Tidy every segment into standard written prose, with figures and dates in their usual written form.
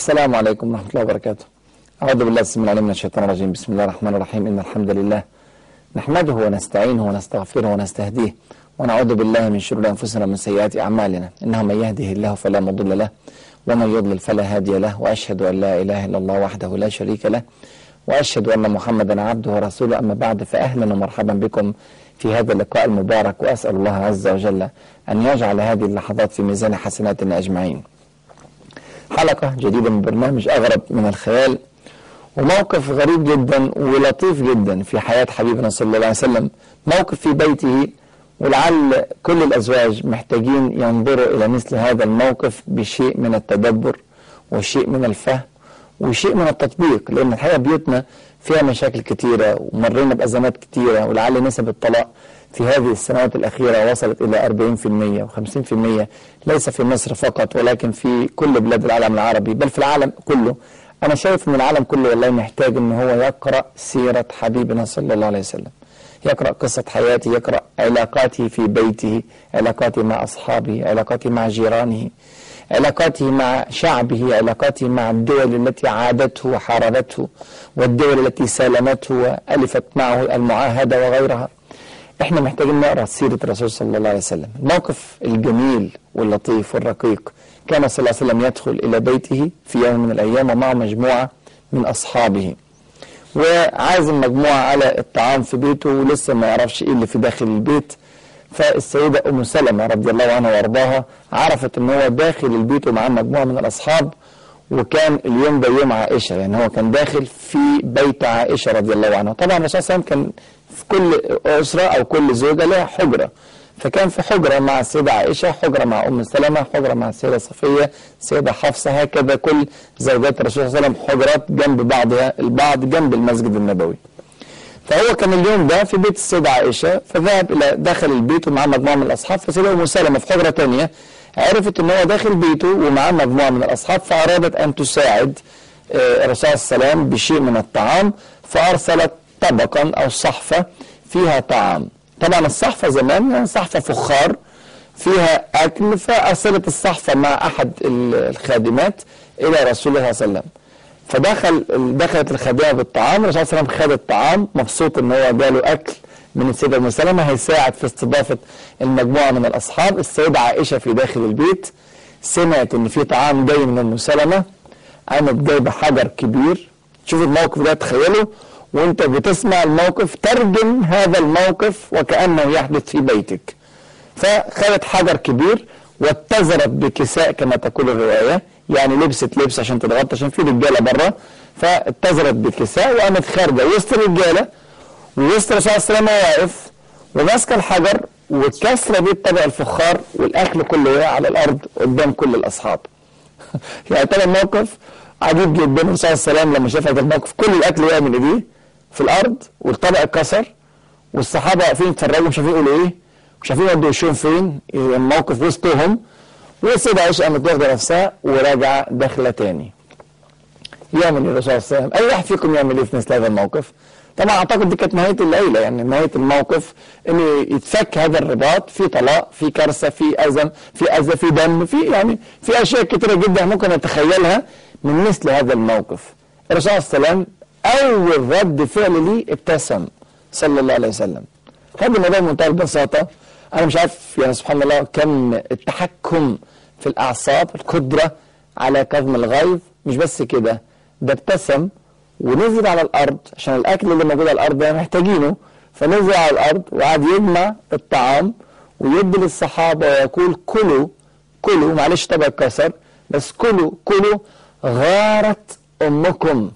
السلام عليكم ورحمة الله وبركاته. أعوذ بالله السميع العليم من الشيطان الرجيم. بسم الله الرحمن الرحيم. إن الحمد لله نحمده ونستعينه ونستغفره ونستهديه ونعوذ بالله من شرور أنفسنا ومن سيئات أعمالنا. إنه من يهده الله فلا مضل له ومن يضلل فلا هادي له، وأشهد أن لا إله إلا الله وحده لا شريك له، وأشهد أن محمدا عبده ورسوله. أما بعد، فأهلا ومرحبا بكم في هذا اللقاء المبارك، وأسأل الله عز وجل أن يجعل هذه اللحظات في ميزان حسناتنا أجمعين. حلقة جديدة من برنامج أغرب من الخيال، وموقف غريب جدا ولطيف جدا في حياة حبيبنا صلى الله عليه وسلم، موقف في بيته، ولعل كل الأزواج محتاجين ينظروا إلى مثل هذا الموقف بشيء من التدبر وشيء من الفهم وشيء من التطبيق، لأن الحقيقة بيوتنا فيها مشاكل كتيرة ومرينا بأزمات كتيرة، ولعل نسب الطلاق في هذه السنوات الأخيرة وصلت إلى 40% و50%، ليس في مصر فقط ولكن في كل بلاد العالم العربي، بل في العالم كله. أنا شايف أن العالم كله والله محتاج أن هو يقرأ سيرة حبيبنا صلى الله عليه وسلم، يقرأ قصة حياته، يقرأ علاقاته في بيته، علاقاته مع أصحابه، علاقاته مع جيرانه، علاقاته مع شعبه، علاقاته مع الدول التي عادته وحاربته، والدول التي سالمته وألفت معه المعاهدة وغيرها. احنا محتاجين نقرأ سيرة الرسول صلى الله عليه وسلم. الموقف الجميل واللطيف والرقيق، كان صلى الله عليه وسلم يدخل إلى بيته في يوم من الأيام ومعه مجموعة من أصحابه، وعازم مجموعة على الطعام في بيته، ولسه ما يعرفش إيه اللي في داخل البيت. فالسيدة أم سلمة رضي الله عنها وارضاها عرفت ان هو داخل البيت ومعاه مجموعة من الأصحاب، وكان اليوم ده يوم عائشة، يعني هو كان داخل في بيت عائشة رضي الله عنها. طبعا الرسول صلى الله عليه وسلم كان في كل أسرة أو كل زوجة لها حجرة، فكان في حجرة مع السيدة عائشة، حجرة مع أم سلمة، حجرة مع السيدة صفية، السيدة حفصة، هكذا كل زوجات الرسول صلى الله عليه وسلم حجرات جنب بعضها البعض جنب المسجد النبوي. فهو كان اليوم ده في بيت السيدة عائشة، فذهب إلى داخل البيت ومعاه مجموعة من الأصحاب. فالسيدة أم سلمة في حجرة تانية عرفت إن هو داخل بيته ومعاه مجموعة من الأصحاب، فأرادت أن تساعد الرسول صلى الله عليه وسلم بشيء من الطعام، فأرسلت طبقا أو صحفة فيها طعام. طبعا الصحفة زمان يعني صحفة فخار فيها أكل، فأرسلت الصحفة مع أحد الخادمات إلى رسول الله صلى الله عليه وسلم. دخلت الخادمة بالطعام، الرسول صلى الله عليه وسلم خد الطعام مبسوط ان هو جاله اكل من السيدة ام سلمة هيساعد في استضافة المجموعة من الاصحاب. السيدة عائشة في داخل البيت سمعت ان في طعام جاي من ام سلمة، قامت جايبة حجر كبير. شوف الموقف ده، تخيله وانت بتسمع الموقف، ترجم هذا الموقف وكأنه يحدث في بيتك. فخدت حجر كبير واتزرت بكساء كما تقول الرواية، يعني لبست لبس عشان تتغطى عشان في رجاله بره، فاتزرت بكساء وقامت خارجه وسط الرجاله ووسط الرسول صلى الله عليه وسلم واقف وماسكه الحجر وكسره بيه الطبق الفخار، والاكل كله وقع على الارض قدام كل الاصحاب. يعني طبعا موقف عجيب جدا. الرسول صلى الله عليه وسلم لما شاف هذا الموقف كل الاكل وقع من ايديه في الارض والطبق اتكسر، والصحابه واقفين يتفرجوا مش عارفين يقولوا ايه، مش عارفين يودوا وشهم فين، الموقف وسطهم. والسيدة عائشة قامت واخدة نفسها وراجعة داخلة تاني. يعمل الرسول صلى الله عليه وسلم، أي واحد فيكم يعمل إيه في مثل هذا الموقف؟ طبعا أعتقد دي كانت نهاية الليلة، يعني نهاية الموقف إن يتفك هذا الرباط، في طلاق، في كارثة، في أذى، في دم، في يعني في أشياء كتيرة جدا ممكن نتخيلها من مثل هذا الموقف. الرسول صلى الله عليه وسلم أول رد فعل ليه ابتسم صلى الله عليه وسلم. هذا الموضوع بمنتهى البساطة. أنا مش عارف يعني سبحان الله كم التحكم في الأعصاب، القدرة على كظم الغيظ. مش بس كده، ده ابتسم ونزل على الأرض عشان الأكل اللي موجود على الأرض ده محتاجينه، فنزل على الأرض وقعد يجمع الطعام ويدي للصحابة ويقول كلوا معلش طبق اتكسر بس كلوا غارت أمكم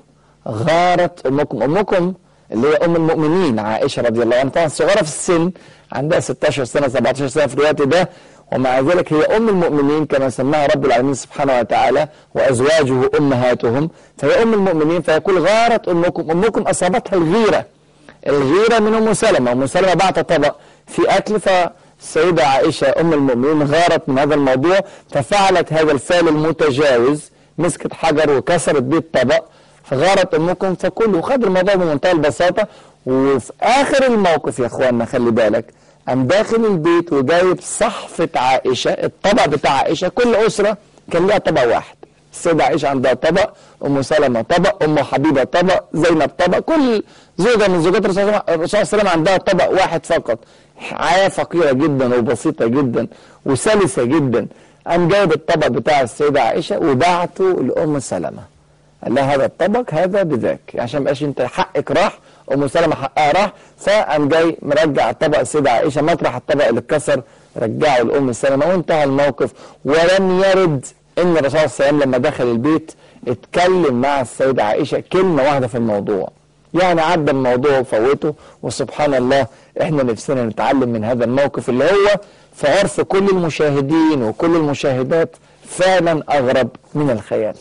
اللي هي أم المؤمنين عائشة رضي الله عنها، طبعا صغيرة في السن، عندها 16 سنة 17 سنة في الوقت ده، ومع ذلك هي أم المؤمنين كما سماها رب العالمين سبحانه وتعالى، وأزواجه أمهاتهم، فهي أم المؤمنين. فيقول غارت أمكم أصابتها الغيرة من أم سلمة بعت طبق في أكل، فالسيدة عائشة أم المؤمنين غارت من هذا الموضوع، ففعلت هذا الفعل المتجاوز، مسكت حجر وكسرت بيه الطبق، فغارت أمكم فكلوا. خد الموضوع بمنتهى البساطة. وفي آخر الموقف يا أخواننا خلي بالك، قام داخل البيت وجايب صحفة عائشة، الطبق بتاع عائشة، كل أسرة كان لها طبق واحد، السيدة عائشة عندها طبق، أم سلمة طبق، أم حبيبة طبق، زينب طبق، كل زوجة من زوجات الرسول صلى الله عليه وسلم عندها طبق واحد فقط. حياة فقيرة جدا وبسيطة جدا وسلسة جدا. قام جايب الطبق بتاع السيدة عائشة وبعته لأم سلمة، قال لها هذا الطبق هذا بذاك، عشان مبقاش انت حقك راح، أم سلمة حقها راح. فقام جاي مرجع الطبق السيدة عائشة مطرح الطبق اللي اتكسر، رجعه لأم سلمة وانتهى الموقف. ولم يرد ان الرسول صلى الله عليه وسلم لما دخل البيت اتكلم مع السيدة عائشة كلمة واحدة في الموضوع، يعني عدى الموضوع وفوته. وسبحان الله احنا نفسنا نتعلم من هذا الموقف اللي هو في عرف كل المشاهدين وكل المشاهدات فعلا اغرب من الخيال.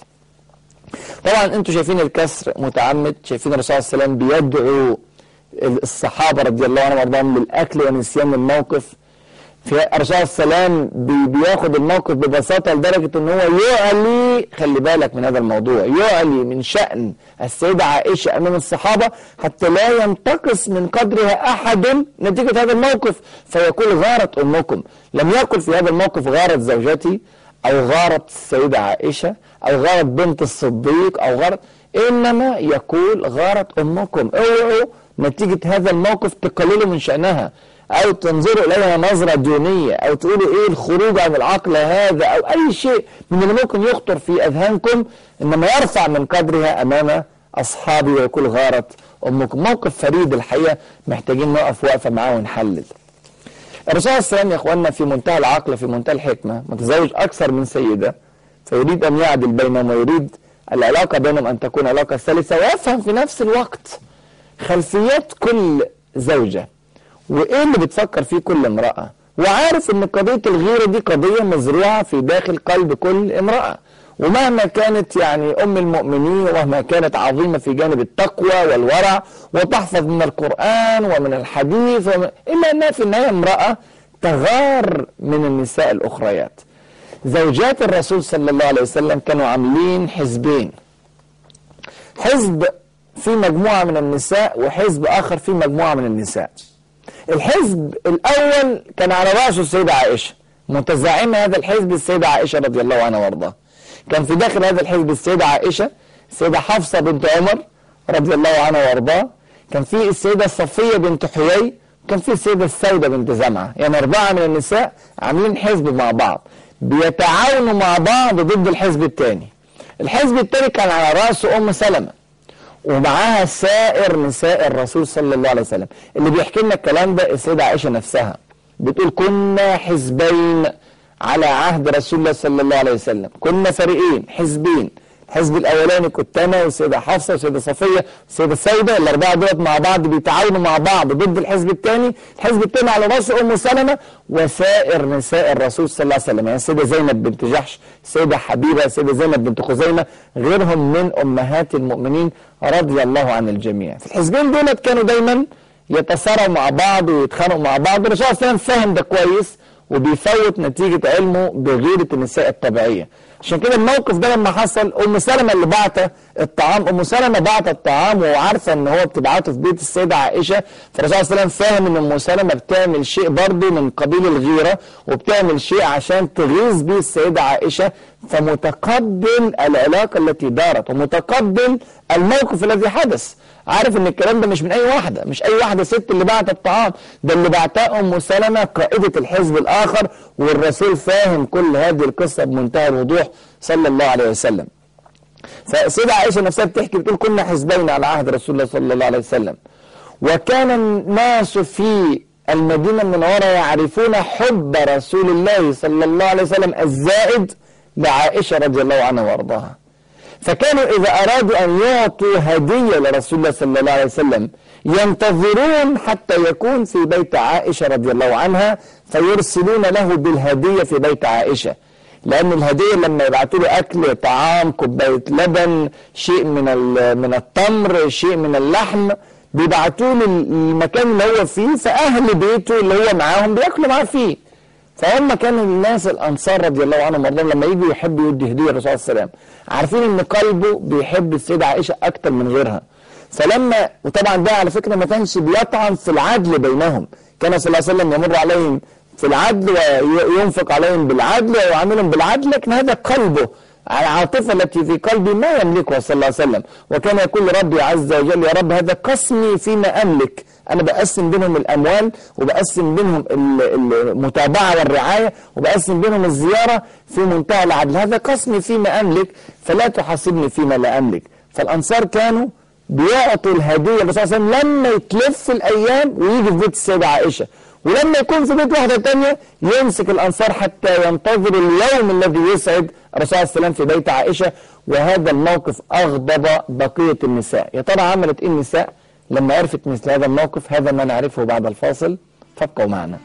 طبعا انتوا شايفين الكسر متعمد، شايفين الرسول صلى الله عليه وسلم بيدعو الصحابة رضي الله عنهم وارضاهم للاكل ونسيان الموقف. في الرسول صلى الله عليه وسلم بياخد الموقف ببساطة لدرجة ان هو يعلي، خلي بالك من هذا الموضوع، يعلي من شأن السيدة عائشة امام الصحابة حتى لا ينتقص من قدرها احد نتيجة هذا الموقف، فيقول غارت امكم. لم يقل في هذا الموقف غارت زوجتي او غارت السيدة عائشة او غارت بنت الصديق او غارت، انما يقول غارت امكم. اوعوا نتيجة هذا الموقف تقللوا من شأنها او تنظروا اليها نظرة دونية او تقولوا ايه الخروج عن العقل هذا او اي شيء من اللي ممكن يخطر في اذهانكم، انما يرفع من قدرها امام اصحابي ويقول غارت امكم. موقف فريد الحقيقة، محتاجين نقف وقفة معاه ونحلل. الرسول صلى الله عليه وسلم يا اخواننا في منتهى العقل في منتهى الحكمة، متزوج اكثر من سيدة، فيريد ان يعدل بينهم ويريد العلاقة بينهم ان تكون علاقة سلسة، ويفهم في نفس الوقت خلفيات كل زوجة وايه اللي بتفكر فيه كل امرأة، وعارف ان قضية الغيرة دي قضية مزروعة في داخل قلب كل امرأة، ومهما كانت يعني ام المؤمنين ومهما كانت عظيمة في جانب التقوى والورع وتحفظ من القرآن ومن الحديث الا انها في النهاية امرأة تغار من النساء الاخريات. زوجات الرسول صلى الله عليه وسلم كانوا عاملين حزبين، حزب في مجموعة من النساء وحزب اخر في مجموعة من النساء. الحزب الاول كان على رأسه السيدة عائشة، متزعمة هذا الحزب السيدة عائشة رضي الله عنها وارضاها. كان في داخل هذا الحزب السيدة عائشة، السيدة حفصة بنت عمر رضي الله عنها وارضاها، كان في السيدة صفية بنت حيي، كان في السيدة السودة بنت زمعة، يعني 4 من النساء عاملين حزب مع بعض بيتعاونوا مع بعض ضد الحزب الثاني. الحزب الثاني كان على رأسه ام سلمة ومعاها سائر نساء الرسول صلى الله عليه وسلم. اللي بيحكي لنا الكلام ده السيدة عائشة نفسها، بتقول كنا حزبين على عهد رسول الله صلى الله عليه وسلم، كنا فريقين حزبين. الحزب الاولاني كنت انا والسيدة حفصة والسيدة صفية والسيدة السودة، الاربعة دولت مع بعض بيتعاونوا مع بعض ضد الحزب الثاني. الحزب الثاني على راسه ام سلمة وسائر نساء الرسول صلى الله عليه وسلم، يعني السيدة زينب بنت جحش، السيدة حبيبة، السيدة زينب بنت خزيمة، غيرهم من امهات المؤمنين رضي الله عن الجميع. في الحزبين دولت كانوا دايما يتصارعوا مع بعض ويتخانقوا مع بعض. الرسول صلى الله عليه وسلم فاهم ده كويس وبيفوت نتيجة علمه بغيرة النساء الطبيعية. عشان كده الموقف ده لما حصل، ام سلمة اللي بعت الطعام، ام سلمة بعت الطعام وعارفة ان هو بتبعته في بيت السيدة عائشة، فالرسول صلى الله عليه وسلم فاهم ان ام سلمة بتعمل شيء برضه من قبيل الغيرة وبتعمل شيء عشان تغيظ بيه السيدة عائشة، فمتقبل العلاقة التي دارت ومتقبل الموقف الذي حدث، عارف ان الكلام ده مش من اي واحدة، مش اي واحدة ست اللي بعت الطعام، ده اللي بعتها ام سلمة قائدة الحزب الاخر، والرسول فاهم كل هذه القصة بمنتهى الوضوح صلى الله عليه وسلم. فالسيدة عائشة نفسها بتحكي بتقول كنا حزبين على عهد رسول الله صلى الله عليه وسلم، وكان الناس في المدينة المنورة يعرفون حب رسول الله صلى الله عليه وسلم الزائد لعائشة رضي الله عنها وارضاها، فكانوا إذا أرادوا أن يعطوا هدية لرسول الله صلى الله عليه وسلم ينتظرون حتى يكون في بيت عائشة رضي الله عنها فيرسلون له بالهدية في بيت عائشة، لأن الهدية لما يبعتوا له أكل طعام كوباية لبن شيء من التمر شيء من اللحم بيبعتوه للمكان اللي هو فيه، فأهل بيته اللي هو معاهم بيأكلوا معاه فيه. فهم كانوا الناس الأنصار رضي الله عنهم وارضاهم لما يجوا يحبوا يدي هدية الرسول صلى الله عليه وسلم عارفين ان قلبه بيحب السيدة عائشة أكتر من غيرها. فلما وطبعا ده على فكرة ما كانش بيطعن في العدل بينهم، كان صلى الله عليه وسلم يمر عليهم في العدل وينفق عليهم بالعدل ويعاملهم بالعدل، لكن هذا قلبه على العاطفة التي في قلبي ما يملكها صلى الله عليه وسلم. وكان يقول ربي عز وجل يا رب هذا قسمي فيما أملك، أنا بقسم بينهم الأموال وبقسم بينهم المتابعة والرعاية وبقسم بينهم الزيارة في منتهى العدل، هذا قسمي فيما أملك فلا تحاسبني فيما لا أملك. فالأنصار كانوا بيعطوا الهدية للرسول صلى الله عليه وسلم لما يتلف الأيام ويجي في بيت السيدة عائشة، ولما يكون في بيت واحدة تانية يمسك الأنصار حتى ينتظر اليوم الذي يسعد الرسول صلى الله عليه وسلم في بيت عائشة. وهذا الموقف أغضب بقية النساء. يا ترى عملت إيه النساء لما عرفت مثل هذا الموقف؟ هذا ما نعرفه بعد الفاصل، فابقوا معنا.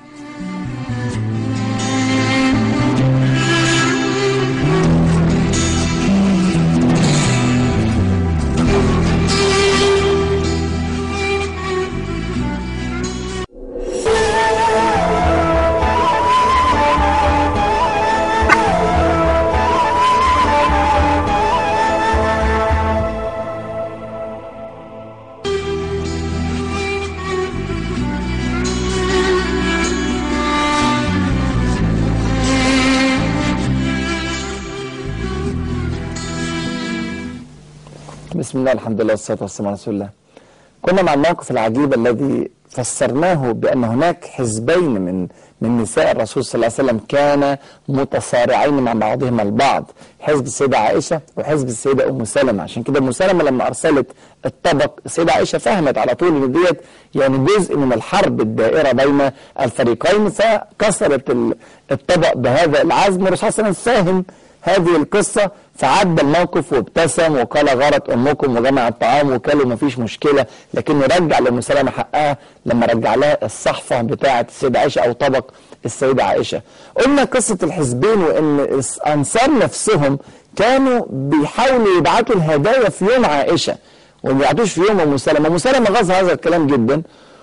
بسم الله الحمد لله والصلاة والسلام على رسول الله. كنا مع الموقف العجيب الذي فسرناه بأن هناك حزبين من نساء الرسول صلى الله عليه وسلم كان متصارعين مع بعضهما البعض، حزب السيدة عائشة وحزب السيدة أم سلمة. عشان كده أم سلمة لما أرسلت الطبق السيدة عائشة فهمت على طول إن ديت يعني جزء من الحرب الدائرة بين الفريقين، فكسرت الطبق بهذا العزم. والرسول صلى الله عليه وسلم فاهم هذه القصة فعدى الموقف وابتسم وقال غارت أمكم وجمع الطعام وكلوا مفيش مشكلة، لكنه رجع لأم سلمة حقها لما رجع لها الصحفة بتاعة السيدة عائشة أو طبق السيدة عائشة. قلنا قصة الحزبين وإن الأنصار نفسهم كانوا بيحاولوا يبعتوا الهدايا في يوم عائشة وما يبعتوش في يوم أم سلمة. أم سلمة غاظ هذا الكلام جدا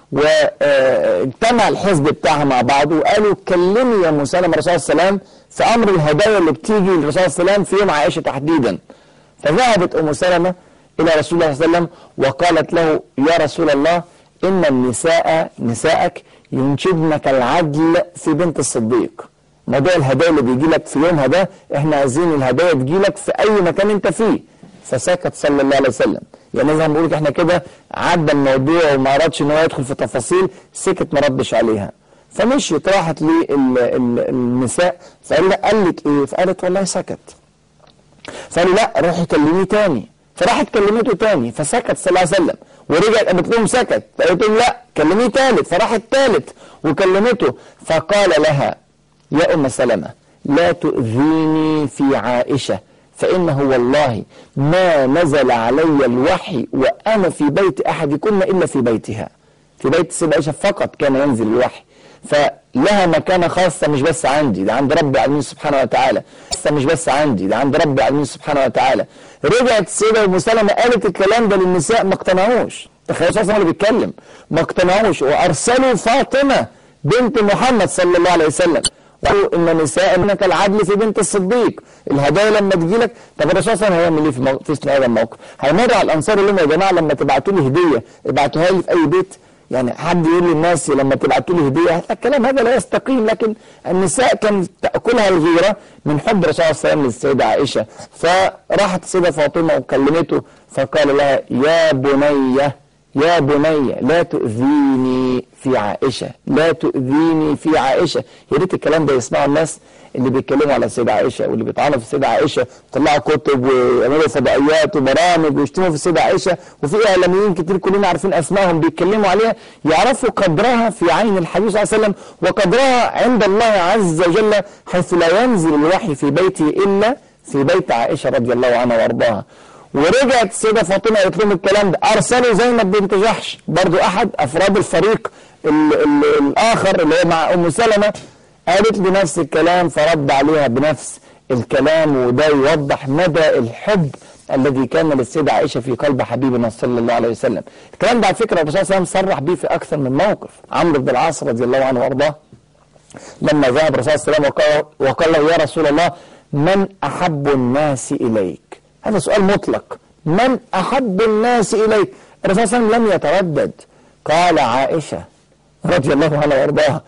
واجتمع الحزب بتاعها مع بعض وقالوا كلمي يا أم سلمة الرسول صلى الله عليه وسلم في أمر الهدايا اللي بتيجي للرسول صلى الله عليه وسلم في يوم عائشة تحديدا. فذهبت أم سلمة إلى رسول الله صلى الله عليه وسلم وقالت له يا رسول الله إن النساء نساءك ينشدنك العدل في بنت الصديق. موضوع الهدايا اللي بيجي لك في يومها ده احنا عايزين الهدايا تجي لك في أي مكان أنت فيه. فسكت صلى الله عليه وسلم. يعني زي ما بقول احنا كده عدى الموضوع وما أردش إن هو يدخل في تفاصيل، سكت ما ردش عليها. فمشيت راحت للنساء قالت ايه؟ فقالت والله سكت. فقالوا لا روحي كلميه تاني. فراحت كلمته تاني فسكت صلى الله عليه وسلم. ورجعت قالت لهم سكت، فقالت لهم لا كلميه تالت. فراحت تالت وكلمته فقال لها يا أم سلمة لا تؤذيني في عائشة فإنه والله ما نزل علي الوحي وأنا في بيت أحدكن إلا في بيتها. في بيت السيدة عائشة فقط كان ينزل الوحي، فلها مكانة خاصة مش بس عندي، ده عند رب العالمين سبحانه وتعالى. مش بس عندي، ده عند رب العالمين سبحانه وتعالى. رجعت السيدة أم سلمة قالت الكلام ده للنساء ما اقتنعوش. تخيلوا أصلا اللي بيتكلم ما اقتنعوش، وأرسلوا فاطمة بنت محمد صلى الله عليه وسلم وقالوا إن نساء إنك العدل في بنت الصديق. الهدايا لما تجي لك، طب الرسول صلى الله عليه وسلم هيعمل إيه في هذا الموقف؟ هيمر على الأنصار يقول لهم يا جماعة لما تبعتوا لي هدية ابعتوها لي في أي بيت. يعني حد يقول للناس لما تبعتوا لي هديه، الكلام هذا لا يستقيم. لكن النساء كانت تاكلها الغيره من حب الرسول صلى الله عليه وسلم للسيده عائشه. فراحت السيده فاطمه وكلمته فقال لها يا بني لا تؤذيني في عائشه، لا تؤذيني في عائشه. يا ريت الكلام ده يسمعه الناس اللي بيتكلموا على السيده عائشه واللي بيطعنوا في السيده عائشه وطلعوا كتب ويعملوا فضائيات وبرامج ويشتموا في السيده عائشه، وفي اعلاميين كتير كلنا عارفين اسمائهم بيتكلموا عليها، يعرفوا قدرها في عين الحبيب صلى الله عليه وسلم وقدرها عند الله عز وجل، حيث لا ينزل الوحي في بيته الا في بيت عائشه رضي الله عنها وارضاها. ورجعت السيده فاطمه قالت لهم الكلام ده. ارسلوا زينب بنت جحش برضو احد افراد الفريق الاخر اللي هو مع ام سلمه، قالت لي نفس الكلام فرد عليها بنفس الكلام. وده يوضح مدى الحب الذي كان للسيدة عائشة في قلب حبيبنا صلى الله عليه وسلم. الكلام ده على فكرة الرسول صلى الله عليه وسلم صرح به في أكثر من موقف. عمرو بن العاص رضي الله عنه وارضاه لما ذهب الرسول صلى الله عليه وسلم وقال له يا رسول الله من أحب الناس إليك؟ هذا سؤال مطلق، من أحب الناس إليك؟ الرسول صلى الله عليه وسلم لم يتردد، قال عائشة رضي الله عنها وارضاها.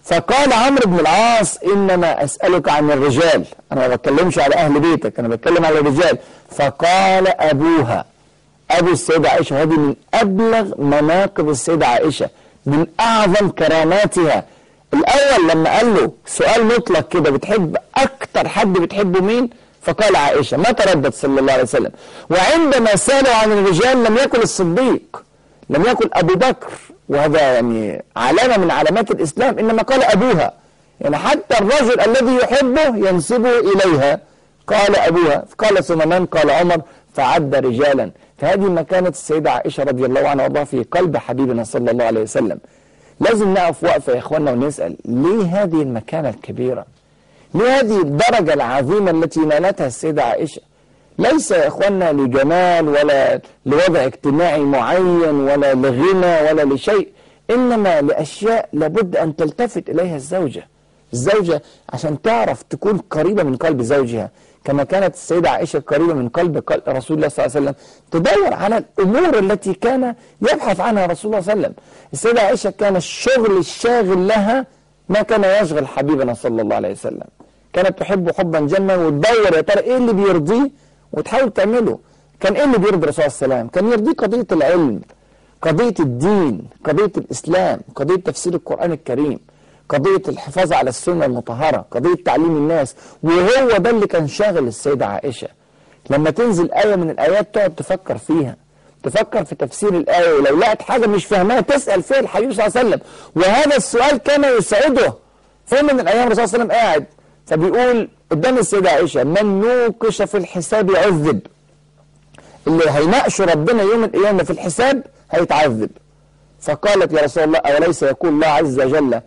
فقال عمرو بن العاص إنما أسألك عن الرجال، أنا ما بتكلمش على أهل بيتك، أنا بتكلم على الرجال. فقال أبوها، أبو السيدة عائشة، هذه من أبلغ مناقب السيدة عائشة، من أعظم كراماتها. الأول لما قال له سؤال مطلق كده، بتحب أكتر حد بتحبه مين؟ فقال عائشة، ما تردد صلى الله عليه وسلم. وعندما سألوا عن الرجال لم يكن الصديق، لم يكن أبو بكر، وهذا يعني علامة من علامات الإسلام، إنما قال أبوها، يعني حتى الرجل الذي يحبه ينسبه إليها، قال أبوها. قال ثم من؟ قال عمر، فعد رجالا. فهذه مكانة السيدة عائشة رضي الله عنها وارضاها في قلب حبيبنا صلى الله عليه وسلم. لازم نقف وقفة يا إخواننا ونسأل، ليه هذه المكانة الكبيرة؟ ليه هذه الدرجة العظيمة التي نالتها السيدة عائشة؟ ليس يا إخواننا لجمال ولا لوضع اجتماعي معين ولا لغنى ولا لشيء، إنما لأشياء لابد أن تلتفت إليها الزوجة عشان تعرف تكون قريبة من قلب زوجها، كما كانت السيدة عائشة قريبة من قلب رسول الله صلى الله عليه وسلم، تدور على الأمور التي كان يبحث عنها رسول الله صلى الله عليه وسلم. السيدة عائشة كان الشغل الشاغل لها ما كان يشغل حبيبنا صلى الله عليه وسلم، كانت تحب حبا جما وتدور يا ترى إيه اللي بيرضيه وتحاول تعمله. كان إيه اللي بيرضي الرسول صلى الله عليه وسلم؟ كان يرضيه قضية العلم، قضية الدين، قضية الإسلام، قضية تفسير القرآن الكريم، قضية الحفاظ على السنة المطهرة، قضية تعليم الناس. وهو ده اللي كان شاغل السيدة عائشة. لما تنزل آية من الآيات تقعد تفكر فيها، تفكر في تفسير الآية، ولو لقت حاجة مش فاهمها تسأل فيها الحبيب صلى الله عليه وسلم، وهذا السؤال كان يسعده. في من الأيام الرسول صلى الله عليه وسلم قاعد فبيقول قدام السيدة عائشة، من نوقش في الحساب عذب، اللي هيناقشوا ربنا يوم القيامة في الحساب هيتعذب. فقالت يا رسول الله، أوليس يقول الله عز وجل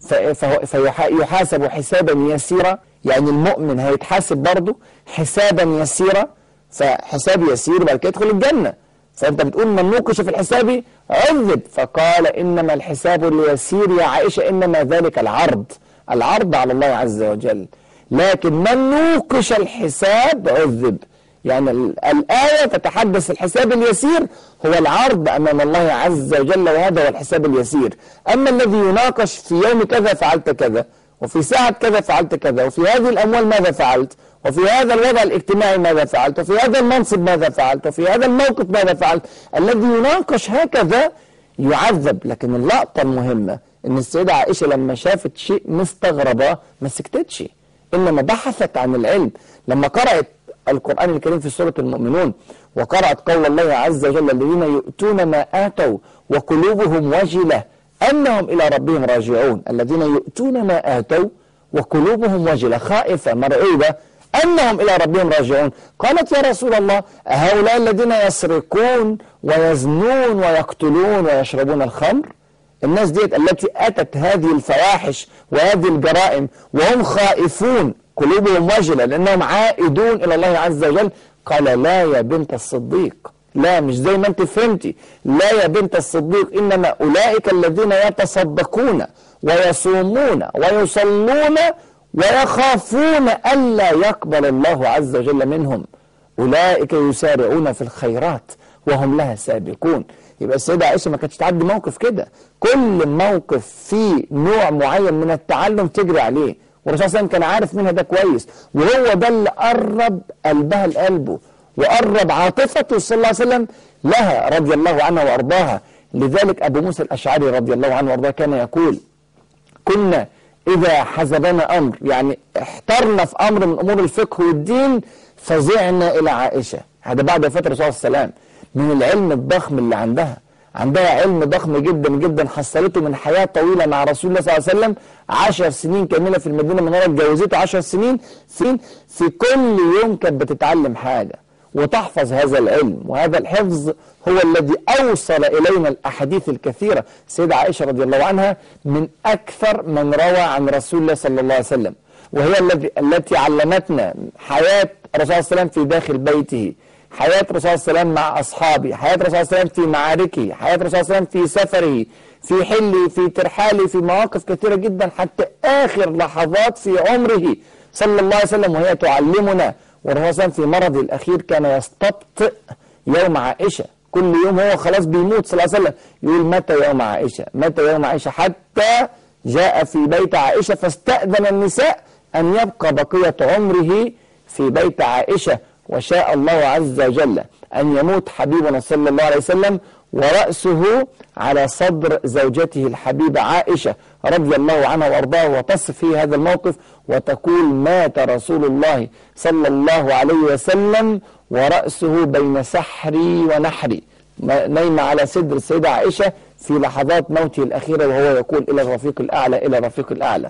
فيحاسب حسابا يسيرا، يعني المؤمن هيتحاسب برضه حسابا يسيرا، فحساب يسير بعد كده يدخل الجنة. فأنت بتقول من نوقش في الحساب عذب. فقال إنما الحساب اليسير يا عائشة، إنما ذلك العرض على الله عز وجل، لكن من نوقش الحساب عذب. يعني الآية تتحدث الحساب اليسير هو العرض أمام الله عز وجل، وهذا هو الحساب اليسير. أما الذي يناقش في يوم كذا فعلت كذا، وفي ساعة كذا فعلت كذا، وفي هذه الأموال ماذا فعلت، وفي هذا الوضع الاجتماعي ماذا فعلت، وفي هذا المنصب ماذا فعلت، وفي هذا الموقف ماذا فعلت، الذي يناقش هكذا يعذب. لكن اللقطة المهمة إن السيدة عائشة لما شافت شيء مستغربة ما سكتتش، إنما بحثت عن العلم. لما قرأت القرآن الكريم في سورة المؤمنون، وقرأت قول الله عز وجل الذين يؤتون ما آتوا وقلوبهم وجلة أنهم إلى ربهم راجعون، الذين يؤتون ما آتوا وقلوبهم وجلة، خائفة مرعوبة أنهم إلى ربهم راجعون. قالت يا رسول الله، هؤلاء الذين يسرقون ويزنون ويقتلون ويشربون الخمر، الناس ديت التي أتت هذه الفواحش وهذه الجرائم وهم خائفون قلوبهم وجلة لأنهم عائدون إلى الله عز وجل. قال لا يا بنت الصديق، لا، مش زي ما انت فهمتي، لا يا بنت الصديق، إنما أولئك الذين يتصدقون ويصومون ويصلون ويخافون ألا يقبل الله عز وجل منهم، أولئك يسارعون في الخيرات وهم لها سابقون. يبقى السيدة عائشة ما كانتش تعدي موقف كده، كل موقف فيه نوع معين من التعلم تجري عليه، والرسول صلى الله عليه وسلم كان عارف منها ده كويس، وهو ده اللي قرب قلبها لقلبه وقرب عاطفته صلى الله عليه وسلم لها رضي الله عنها وأرضاها. لذلك أبو موسى الأشعري رضي الله عنه وأرضاه كان يقول كنا إذا حزبنا أمر، يعني احترنا في أمر من أمور الفقه والدين، فزعنا إلى عائشة. هذا بعد وفاة الرسول صلى الله عليه وسلم، من العلم الضخم اللي عندها علم ضخم جدا جدا حصلته من حياة طويلة مع رسول الله صلى الله عليه وسلم، 10 سنين كاملة في المدينة من وراء اتجوزته 10 سنين، في كل يوم كانت بتتعلم حاجة وتحفظ هذا العلم، وهذا الحفظ هو الذي أوصل إلينا الأحاديث الكثيرة. سيدة عائشة رضي الله عنها من أكثر من روى عن رسول الله صلى الله عليه وسلم، وهي التي علمتنا حياة الرسول صلى الله عليه وسلم في داخل بيته، حياة الرسول صلى الله عليه وسلم مع أصحابه، حياة الرسول صلى الله عليه وسلم في معاركه، حياة الرسول صلى الله عليه وسلم في سفره، في حله، في ترحاله، في مواقف كثيرة جدا حتى آخر لحظات في عمره صلى الله عليه وسلم وهي تعلمنا. والرسول صلى الله عليه وسلم في مرضه الأخير كان يستبطئ يوم عائشة، كل يوم هو خلاص بيموت صلى الله عليه وسلم يقول متى يوم عائشة، متى يوم عائشة، حتى جاء في بيت عائشة فاستأذن النساء أن يبقى بقية عمره في بيت عائشة، وشاء الله عز وجل أن يموت حبيبنا صلى الله عليه وسلم ورأسه على صدر زوجته الحبيبة عائشة رضي الله عنها وأرضاه، وتصف في هذا الموقف وتقول: مات رسول الله صلى الله عليه وسلم ورأسه بين سحري ونحري، نايم على صدر السيدة عائشة في لحظات موته الأخيرة وهو يقول: إلى الرفيق الأعلى، إلى الرفيق الأعلى.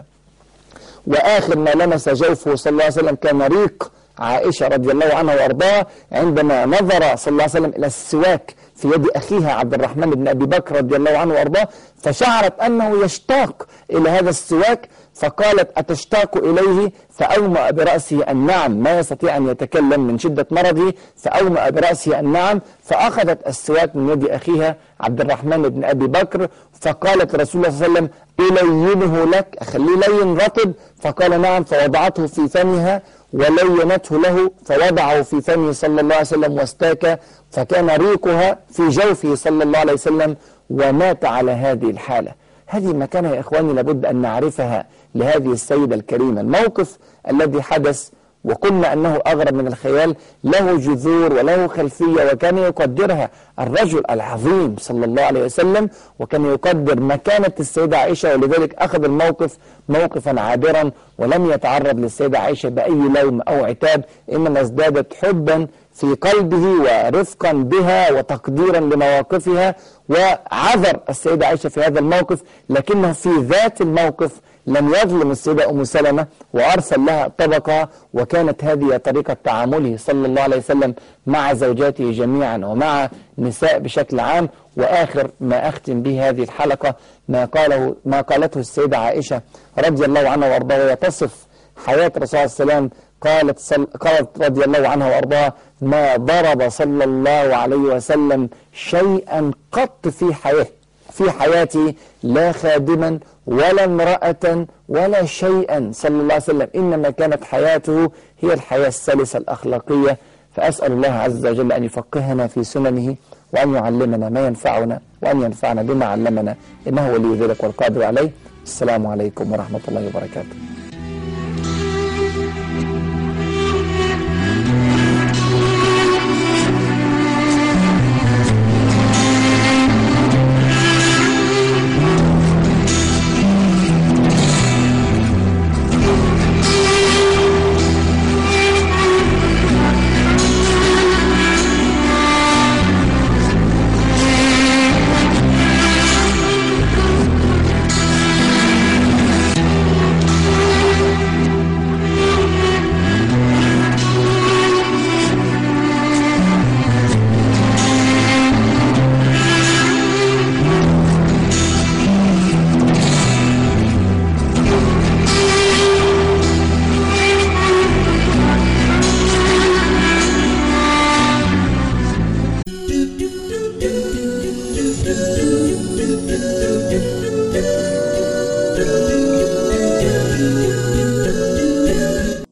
وآخر ما لمس جوفه صلى الله عليه وسلم كان ريق عائشة رضي الله عنها وأرضاها عندما نظر صلى الله عليه وسلم إلى السواك في يد أخيها عبد الرحمن بن أبي بكر رضي الله عنه وأرضاه، فشعرت أنه يشتاق إلى هذا السواك، فقالت: أتشتاق إليه؟ فأومأ برأسه أن نعم، ما يستطيع أن يتكلم من شدة مرضه، فأومأ برأسه أن نعم، فأخذت السواك من يد أخيها عبد الرحمن بن أبي بكر، فقالت رسول الله صلى الله عليه وسلم: ألينه لك، أخليه لين رطب؟ فقال: نعم، فوضعته في فمها ولينته له، فوضعه في فمه صلى الله عليه وسلم واستاك، فكان ريقها في جوفه صلى الله عليه وسلم، ومات على هذه الحالة. هذه مكانة يا إخواني لابد أن نعرفها لهذه السيدة الكريمة. الموقف الذي حدث وقلنا أنه أغرب من الخيال له جذور وله خلفية، وكان يقدرها الرجل العظيم صلى الله عليه وسلم، وكان يقدر مكانة السيدة عائشة، ولذلك أخذ الموقف موقفا عابرا ولم يتعرض للسيدة عائشة بأي لوم أو عتاب، إنما ازدادت حبا في قلبه ورفقا بها وتقديرا لمواقفها، وعذر السيدة عائشة في هذا الموقف، لكنه في ذات الموقف لم يظلم السيدة أم سلمة وأرسل لها طبقة، وكانت هذه طريقة تعامله صلى الله عليه وسلم مع زوجاته جميعا ومع نساء بشكل عام. وآخر ما أختم به هذه الحلقة ما قالته السيدة عائشة رضي الله عنها وأرضاها وهي تصف حياة الرسول صلى الله عليه وسلم. قالت رضي الله عنها وأرضاها: ما ضرب صلى الله عليه وسلم شيئا قط في حياتي، لا خادما ولا امرأة ولا شيئا صلى الله عليه وسلم، إنما كانت حياته هي الحياة السلسة الأخلاقية. فأسأل الله عز وجل أن يفقهنا في سننه، وأن يعلمنا ما ينفعنا، وأن ينفعنا بما علمنا، إنه ولي ذلك والقادر عليه. السلام عليكم ورحمة الله وبركاته.